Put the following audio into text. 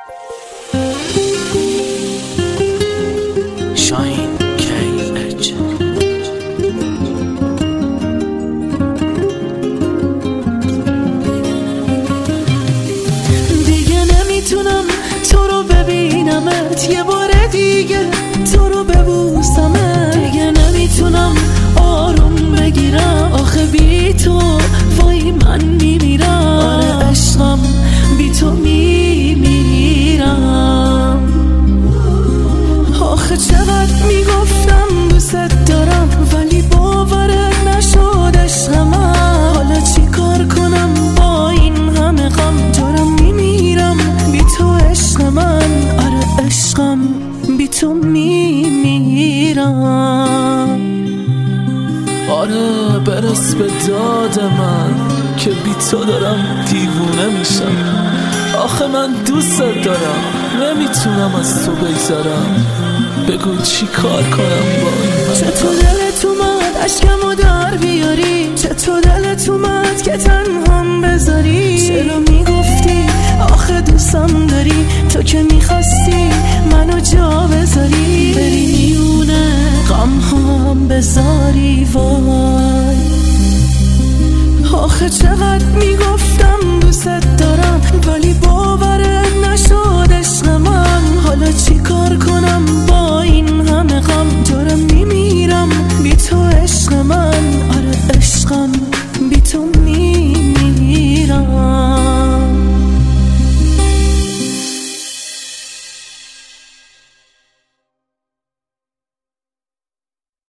یه بار دیگه تو رو ببوسمت، دیگه نمیتونم آروم بگیرم، آخه بی تو وای من میمیرم. آره عشقم بی تو میمیرم. آخه چقدر میگفتم دوست دارم ولی باورت نشد عشق من. حالا چی کار کنم با این همه غم، دارم میمیرم بی تو عشق من. آره عشقم بی تو میمیرم. آره برس به داد من که بی تو دارم دیوونه میشم. آخه من دوست دارم نمیتونم از تو بگذرم. بگو چی کار کنم با این. چطور دلت اومد عشقمو در بیاری، چطور دلت اومد که تنهام بذاری. چرا میگفتی آخه دوستم داری، تو که میخواستی منو جا بذاری، بری میونه غم هم بذاری. وای آخه چقدر میگفتم دوست دارم ولی باورت نشد عشق من. حالا چی کار کنم با این همه غم، دارم میمیرم بی تو عشق من.